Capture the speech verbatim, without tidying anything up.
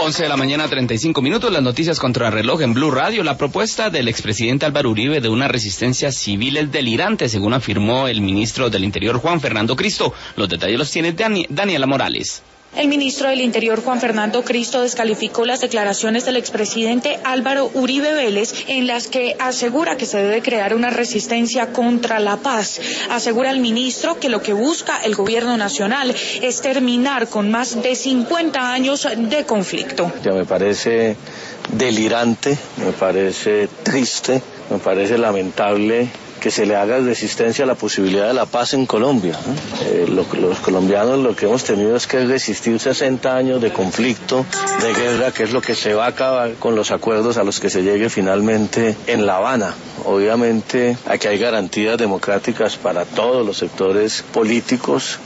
once de la mañana, treinta y cinco minutos, las noticias contrarreloj en Blue Radio. La propuesta del expresidente Álvaro Uribe de una resistencia civil es delirante, según afirmó el ministro del Interior, Juan Fernando Cristo. Los detalles los tiene Dani, Daniela Morales. El ministro del Interior, Juan Fernando Cristo, descalificó las declaraciones del expresidente Álvaro Uribe Vélez, en las que asegura que se debe crear una resistencia contra la paz. Asegura el ministro que lo que busca el gobierno nacional es terminar con más de cincuenta años de conflicto. Ya me parece delirante, me parece triste, me parece lamentable que se le haga resistencia a la posibilidad de la paz en Colombia. Eh, lo, los colombianos lo que hemos tenido es que resistir sesenta años de conflicto, de guerra, que es lo que se va a acabar con los acuerdos a los que se llegue finalmente en La Habana. Obviamente aquí hay garantías democráticas para todos los sectores políticos